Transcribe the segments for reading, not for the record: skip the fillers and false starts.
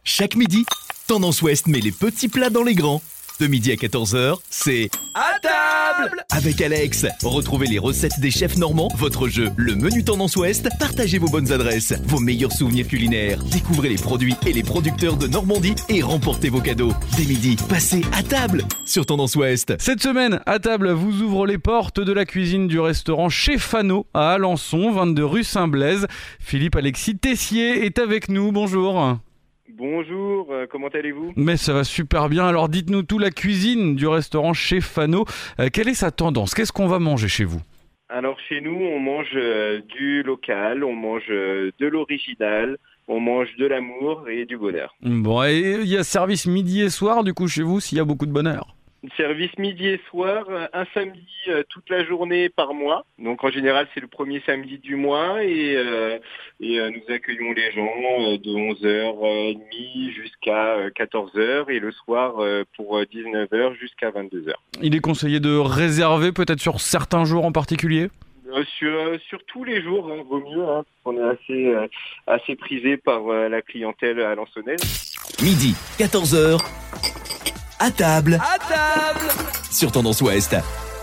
Chaque midi, Tendance Ouest met les petits plats dans les grands. De midi à 14h, c'est À table avec Alex. Retrouvez les recettes des chefs normands, votre jeu, le menu Tendance Ouest. Partagez vos bonnes adresses, vos meilleurs souvenirs culinaires. Découvrez les produits et les producteurs de Normandie et remportez vos cadeaux. Dès midi, passez à table sur Tendance Ouest. Cette semaine, à table vous ouvre les portes de la cuisine du restaurant Chez Fano à Alençon, 22 rue Saint-Blaise. Philippe-Alexis Tessier est avec nous, bonjour. Bonjour, comment allez-vous ? Mais ça va super bien, alors dites-nous tout, la cuisine du restaurant Chez Fano, quelle est sa tendance ? Qu'est-ce qu'on va manger chez vous ? Alors chez nous, on mange du local, on mange de l'original, on mange de l'amour et du bonheur. Bon, et il y a service midi et soir du coup chez vous, s'il y a beaucoup de bonheur ? Service midi et soir, un samedi toute la journée par mois. Donc en général, c'est le premier samedi du mois et nous accueillons les gens de 11h30 jusqu'à 14h et le soir pour 19h jusqu'à 22h. Il est conseillé de réserver peut-être sur certains jours en particulier ? Sur tous les jours, vaut mieux, on est assez prisé par la clientèle alençonnaise. Midi, 14h, à table À table sur Tendance Ouest.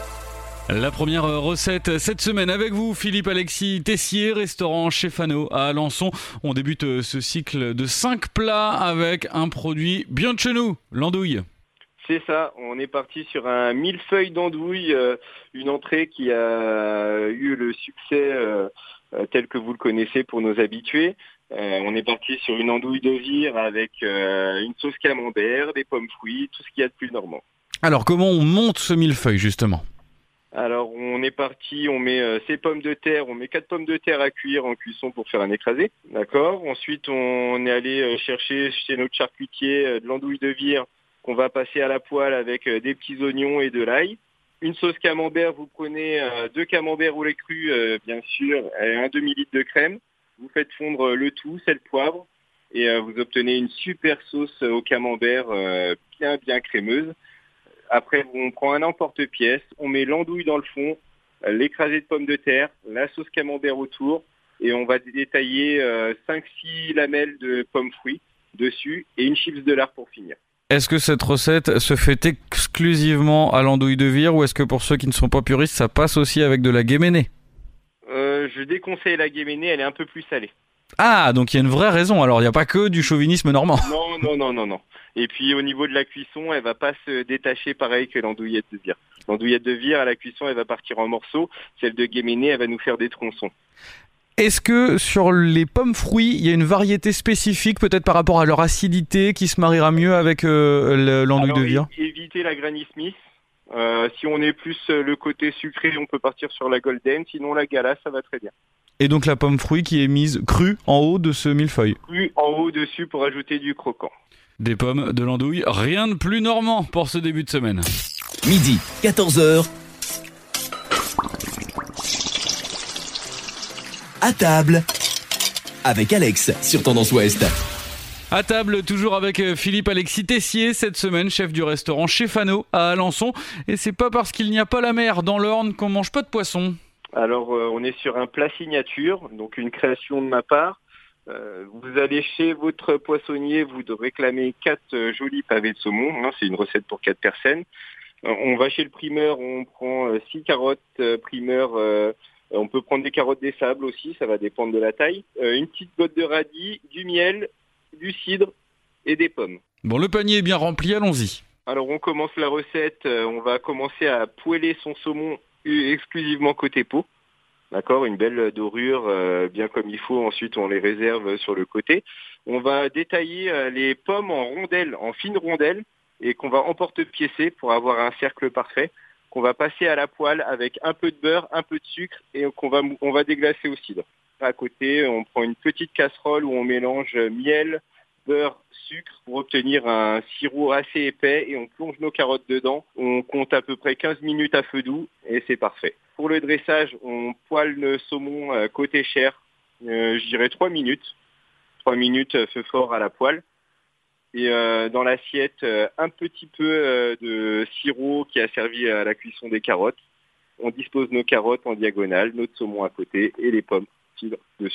La première recette cette semaine avec vous, Philippe-Alexis Tessier, restaurant Chez Fano à Alençon. On débute ce cycle de 5 plats avec un produit bien de chez nous, l'andouille. C'est ça, on est parti sur un millefeuille d'andouille, une entrée qui a eu le succès tel que vous le connaissez pour nos habitués. On est parti sur une andouille de vire avec une sauce camembert, des pommes fruits, tout ce qu'il y a de plus normand. Alors comment on monte ce millefeuille justement ? Alors on est parti, on met ces pommes de terre, on met 4 pommes de terre à cuire en cuisson pour faire un écrasé, d'accord. Ensuite on est allé chercher chez notre charcutier de l'andouille de vire qu'on va passer à la poêle avec des petits oignons et de l'ail. Une sauce camembert, vous prenez 2 camemberts roulés crus, bien sûr, et un demi-litre de crème. Vous faites fondre le tout, sel, poivre, et vous obtenez une super sauce au camembert bien crémeuse. Après, on prend un emporte-pièce, on met l'andouille dans le fond, l'écrasé de pommes de terre, la sauce camembert autour, et on va détailler 5-6 lamelles de pommes fruits dessus, et une chips de lard pour finir. Est-ce que cette recette se fait exclusivement à l'andouille de vire ou est-ce que pour ceux qui ne sont pas puristes, ça passe aussi avec de la guéménée ? Je déconseille la guéménée, elle est un peu plus salée. Ah, donc il y a une vraie raison, alors il n'y a pas que du chauvinisme normand. Non. Et puis au niveau de la cuisson, elle va pas se détacher pareil que l'andouillette de vire. L'andouillette de vire, à la cuisson, elle va partir en morceaux. Celle de guéménée, elle va nous faire des tronçons. Est-ce que sur les pommes fruits, il y a une variété spécifique, peut-être par rapport à leur acidité, qui se mariera mieux avec l'andouille de vire ? Évitez la Granny Smith. Si on est plus le côté sucré, on peut partir sur la Golden. Sinon, la Gala, ça va très bien. Et donc la pomme fruit qui est mise crue en haut de ce millefeuille. Crue en haut dessus pour ajouter du croquant. Des pommes, de l'andouille, rien de plus normand pour ce début de semaine. Midi, 14h, à table avec Alex sur Tendance Ouest. À table, toujours avec Philippe-Alexis Tessier, cette semaine, chef du restaurant Chez Fano à Alençon. Et c'est pas parce qu'il n'y a pas la mer dans l'Orne qu'on mange pas de poisson. Alors, on est sur un plat signature, donc une création de ma part. Vous allez chez votre poissonnier, vous réclamez 4 jolis pavés de saumon. C'est une recette pour 4 personnes. On va chez le primeur, on prend 6 carottes primeur. On peut prendre des carottes des sables aussi, ça va dépendre de la taille. Une petite botte de radis, du miel, du cidre et des pommes. Bon, le panier est bien rempli, allons-y. Alors on commence la recette, on va commencer à poêler son saumon exclusivement côté peau. D'accord, une belle dorure bien comme il faut, ensuite on les réserve sur le côté. On va détailler les pommes en rondelles, en fines rondelles, et qu'on va emporte-piécer pour avoir un cercle parfait, qu'on va passer à la poêle avec un peu de beurre, un peu de sucre, et on va déglacer au cidre. À côté, on prend une petite casserole où on mélange miel, beurre, sucre pour obtenir un sirop assez épais et on plonge nos carottes dedans. On compte à peu près 15 minutes à feu doux et c'est parfait. Pour le dressage, on poêle le saumon côté chair, je dirais 3 minutes. 3 minutes feu fort à la poêle. Et dans l'assiette, un petit peu de sirop qui a servi à la cuisson des carottes. On dispose nos carottes en diagonale, notre saumon à côté et les pommes cidre dessus.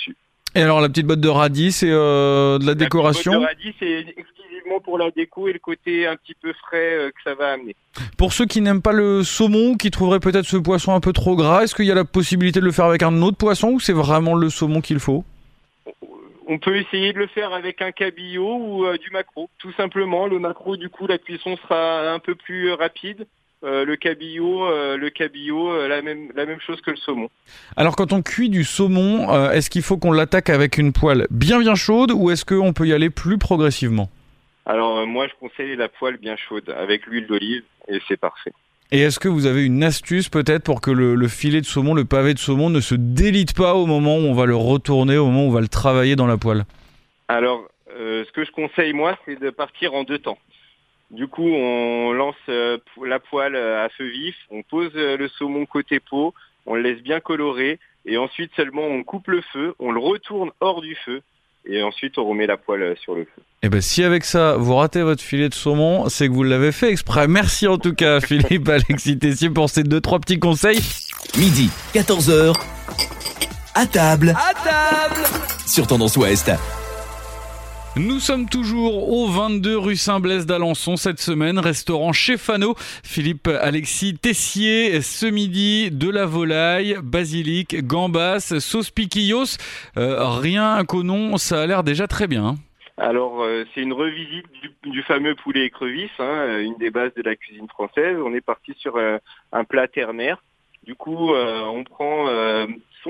Et alors la petite botte de radis, c'est de la décoration? La petite botte de radis, c'est exclusivement pour la déco et le côté un petit peu frais que ça va amener. Pour ceux qui n'aiment pas le saumon, qui trouveraient peut-être ce poisson un peu trop gras, est-ce qu'il y a la possibilité de le faire avec un autre poisson ou c'est vraiment le saumon qu'il faut? On peut essayer de le faire avec un cabillaud ou du maquereau. Tout simplement, le maquereau, du coup, la cuisson sera un peu plus rapide. Le cabillaud, la même chose que le saumon. Alors quand on cuit du saumon, est-ce qu'il faut qu'on l'attaque avec une poêle bien chaude ou est-ce qu'on peut y aller plus progressivement? Alors moi je conseille la poêle bien chaude avec l'huile d'olive et c'est parfait. Et est-ce que vous avez une astuce peut-être pour que le filet de saumon, le pavé de saumon ne se délite pas au moment où on va le retourner, au moment où on va le travailler dans la poêle? Alors ce que je conseille moi c'est de partir en 2 temps. Du coup, on lance la poêle à feu vif, on pose le saumon côté peau, on le laisse bien colorer et ensuite seulement on coupe le feu, on le retourne hors du feu et ensuite on remet la poêle sur le feu. Et bien si avec ça vous ratez votre filet de saumon, c'est que vous l'avez fait exprès. Merci en tout cas Philippe Alexis Tessier pour ces 2-3 petits conseils. Midi, 14h. À table. À table. Sur Tendance Ouest. Nous sommes toujours au 22 rue Saint-Blaise d'Alençon cette semaine, restaurant chez Fano. Philippe Alexis Tessier, ce midi, de la volaille, basilic, gambas, sauce piquillos. Rien qu'au nom, ça a l'air déjà très bien. Alors c'est une revisite du fameux poulet écrevisse, une des bases de la cuisine française. On est parti sur un plat terre-mer. Du coup, on prend son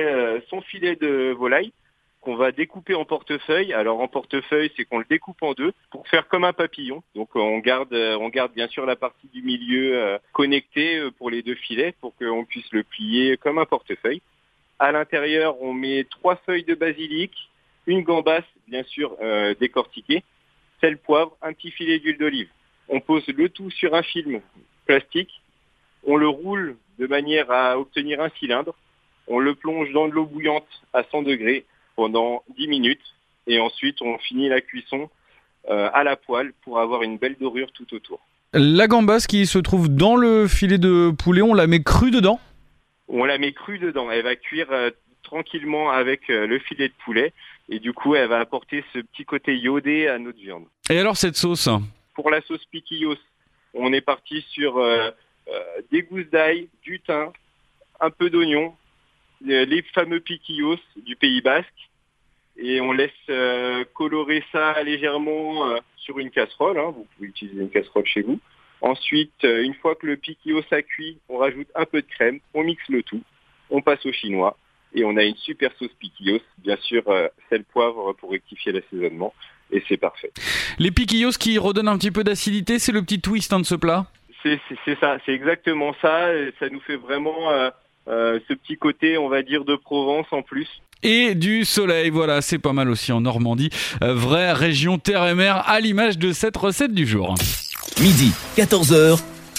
filet de volaille qu'on va découper en portefeuille. Alors en portefeuille, c'est qu'on le découpe en 2 pour faire comme un papillon. Donc on garde bien sûr la partie du milieu connectée pour les 2 filets pour qu'on puisse le plier comme un portefeuille. À l'intérieur, on met 3 feuilles de basilic, une gambasse bien sûr décortiquée, sel, poivre, un petit filet d'huile d'olive. On pose le tout sur un film plastique. On le roule de manière à obtenir un cylindre. On le plonge dans de l'eau bouillante à 100 degrés pendant 10 minutes et ensuite on finit la cuisson à la poêle pour avoir une belle dorure tout autour. La gambasse qui se trouve dans le filet de poulet, on la met crue dedans? On la met crue dedans, elle va cuire tranquillement avec le filet de poulet et du coup elle va apporter ce petit côté iodé à notre viande. Et alors cette sauce? Pour la sauce piquillos, on est parti sur des gousses d'ail, du thym, un peu d'oignon, les fameux piquillos du Pays Basque et on laisse colorer ça légèrement sur une casserole. Vous pouvez utiliser une casserole chez vous. Ensuite, une fois que le piquillos a cuit, on rajoute un peu de crème, on mixe le tout, on passe au chinois et on a une super sauce piquillos. Bien sûr, sel, poivre pour rectifier l'assaisonnement et c'est parfait. Les piquillos qui redonnent un petit peu d'acidité, c'est le petit twist de ce plat? C'est ça, c'est exactement ça. Ça nous fait vraiment ce petit côté, on va dire, de Provence en plus. Et du soleil, voilà, c'est pas mal aussi en Normandie. Vraie région terre et mer à l'image de cette recette du jour. Midi, 14h.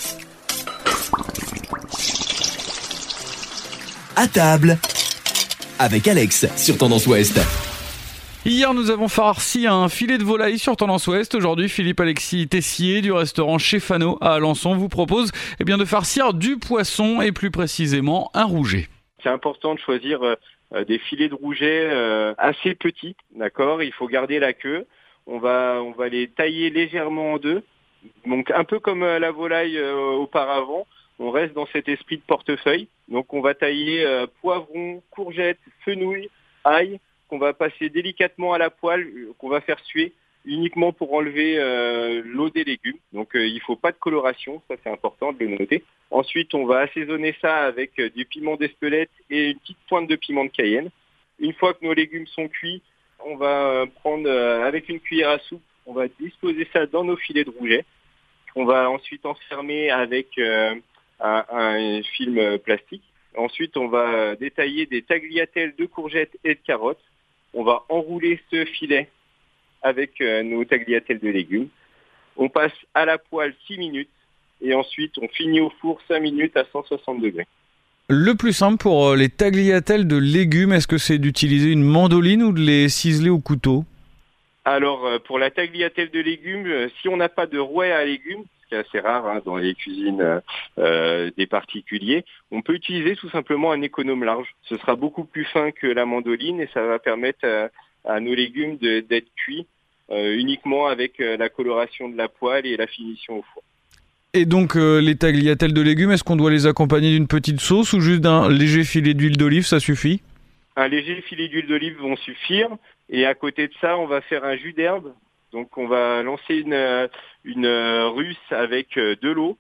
À table. Avec Alex sur Tendance Ouest. Hier, nous avons farci un filet de volaille sur Tendance Ouest. Aujourd'hui, Philippe Alexis Tessier du restaurant chez Fano à Alençon vous propose de farcir du poisson et plus précisément un rouget. C'est important de choisir des filets de rouget assez petits, d'accord? Il faut garder la queue. On va les tailler légèrement en 2. Donc un peu comme la volaille auparavant, on reste dans cet esprit de portefeuille. Donc on va tailler poivron, courgettes, fenouil, ail, qu'on va passer délicatement à la poêle, qu'on va faire suer uniquement pour enlever l'eau des légumes. Donc il ne faut pas de coloration, ça c'est important de le noter. Ensuite, on va assaisonner ça avec du piment d'Espelette et une petite pointe de piment de Cayenne. Une fois que nos légumes sont cuits, on va prendre avec une cuillère à soupe, on va disposer ça dans nos filets de rouget. On va ensuite enfermer avec un film plastique. Ensuite, on va détailler des tagliatelles de courgettes et de carottes. On va enrouler ce filet avec nos tagliatelles de légumes. On passe à la poêle 6 minutes et ensuite on finit au four 5 minutes à 160 degrés. Le plus simple pour les tagliatelles de légumes, est-ce que c'est d'utiliser une mandoline ou de les ciseler au couteau? Alors pour la tagliatelle de légumes, si on n'a pas de rouet à légumes, ce qui est assez rare dans les cuisines des particuliers. On peut utiliser tout simplement un économe large. Ce sera beaucoup plus fin que la mandoline et ça va permettre à nos légumes d'être cuits uniquement avec la coloration de la poêle et la finition au four. Et donc les tagliatelles de légumes, est-ce qu'on doit les accompagner d'une petite sauce ou juste d'un léger filet d'huile d'olive, ça suffit ? Un léger filet d'huile d'olive vont suffire. Et à côté de ça, on va faire un jus d'herbe. Donc on va lancer une russe avec de l'eau,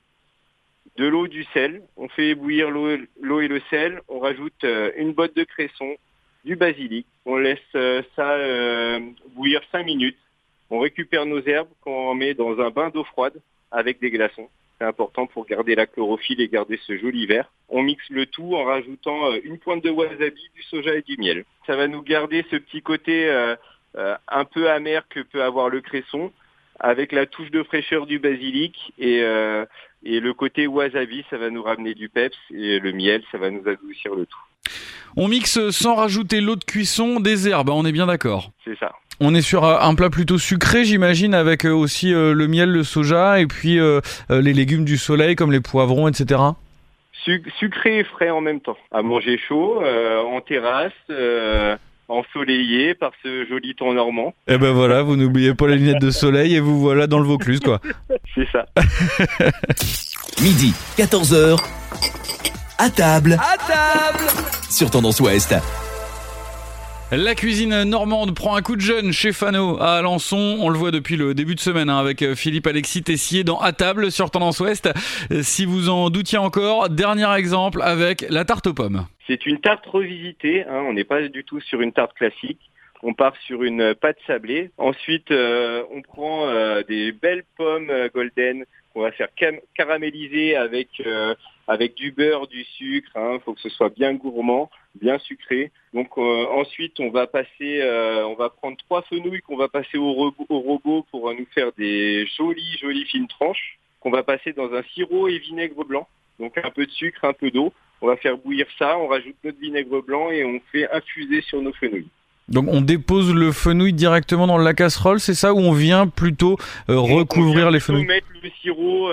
du sel. On fait ébouillir l'eau et le sel. On rajoute une botte de cresson, du basilic. On laisse ça bouillir 5 minutes. On récupère nos herbes qu'on met dans un bain d'eau froide avec des glaçons. C'est important pour garder la chlorophylle et garder ce joli vert. On mixe le tout en rajoutant une pointe de wasabi, du soja et du miel. Ça va nous garder ce petit côté un peu amer que peut avoir le cresson, avec la touche de fraîcheur du basilic et le côté wasabi, ça va nous ramener du peps et le miel, ça va nous adoucir le tout. On mixe sans rajouter l'eau de cuisson des herbes, on est bien d'accord. C'est ça. On est sur un plat plutôt sucré, j'imagine, avec aussi le miel, le soja et puis les légumes du soleil comme les poivrons, etc. Sucré et frais en même temps. À manger chaud, en terrasse, ensoleillé par ce joli temps normand. Et ben voilà, vous n'oubliez pas les lunettes de soleil et vous voilà dans le Vaucluse, quoi. C'est ça. Midi, 14h. À table. À table. Sur Tendance Ouest. La cuisine normande prend un coup de jeune chez Fano à Alençon. On le voit depuis le début de semaine avec Philippe-Alexis Tessier dans À table sur Tendance Ouest. Si vous en doutiez encore, dernier exemple avec la tarte aux pommes. C'est une tarte revisitée, on n'est pas du tout sur une tarte classique. On part sur une pâte sablée. Ensuite, on prend des belles pommes golden qu'on va faire caraméliser avec du beurre, du sucre. Faut que ce soit bien gourmand, bien sucré. Donc ensuite, on va prendre 3 fenouilles qu'on va passer au robot pour nous faire des jolies fines tranches qu'on va passer dans un sirop et vinaigre blanc. Donc un peu de sucre, un peu d'eau. On va faire bouillir ça, on rajoute notre vinaigre blanc et on fait infuser sur nos fenouilles. Donc on dépose le fenouil directement dans la casserole, c'est ça, ou on vient plutôt recouvrir les fenouils ? On vient mettre le sirop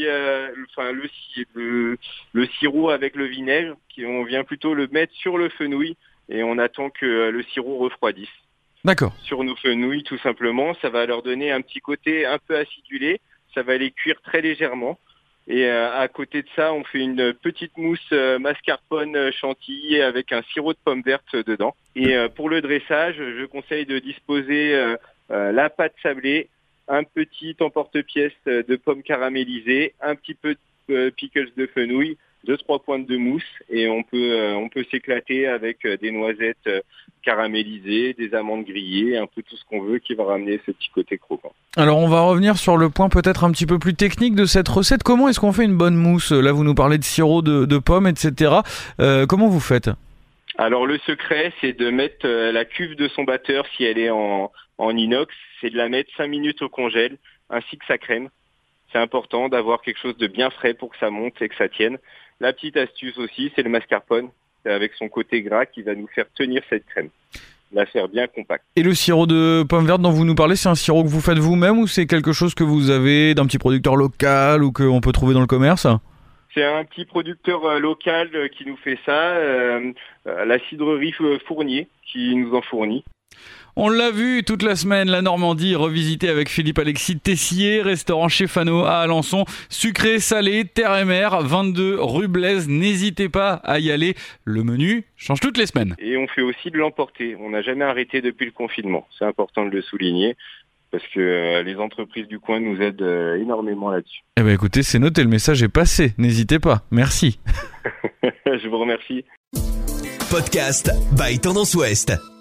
le sirop avec le vinaigre, on vient plutôt le mettre sur le fenouil et on attend que le sirop refroidisse. D'accord. Sur nos fenouils, tout simplement, ça va leur donner un petit côté un peu acidulé, ça va les cuire très légèrement. Et à côté de ça, on fait une petite mousse mascarpone chantilly avec un sirop de pomme verte dedans. Et pour le dressage, je conseille de disposer la pâte sablée, un petit emporte-pièce de pommes caramélisées, un petit peu de pickles de fenouil, 2-3 pointes de mousse et on peut s'éclater avec des noisettes caramélisées, des amandes grillées, un peu tout ce qu'on veut qui va ramener ce petit côté croquant. Alors on va revenir sur le point peut-être un petit peu plus technique de cette recette. Comment est-ce qu'on fait une bonne mousse ? Là vous nous parlez de sirop de pommes, etc. Comment vous faites ? Alors le secret c'est de mettre la cuve de son batteur, si elle est en inox, c'est de la mettre 5 minutes au congèle, ainsi que sa crème. C'est important d'avoir quelque chose de bien frais pour que ça monte et que ça tienne. La petite astuce aussi, c'est le mascarpone, avec son côté gras qui va nous faire tenir cette crème, la faire bien compacte. Et le sirop de pomme verte dont vous nous parlez, c'est un sirop que vous faites vous-même ou c'est quelque chose que vous avez d'un petit producteur local ou qu'on peut trouver dans le commerce ? C'est un petit producteur local qui nous fait ça, la cidrerie Fournier qui nous en fournit. On l'a vu toute la semaine, la Normandie revisitée avec Philippe-Alexis Tessier, restaurant chez Fano à Alençon. Sucré, salé, terre et mer, 22 rue Blaise. N'hésitez pas à y aller. Le menu change toutes les semaines. Et on fait aussi de l'emporter. On n'a jamais arrêté depuis le confinement. C'est important de le souligner parce que les entreprises du coin nous aident énormément là-dessus. Eh bien écoutez, c'est noté, le message est passé. N'hésitez pas. Merci. Je vous remercie. Podcast by Tendance Ouest.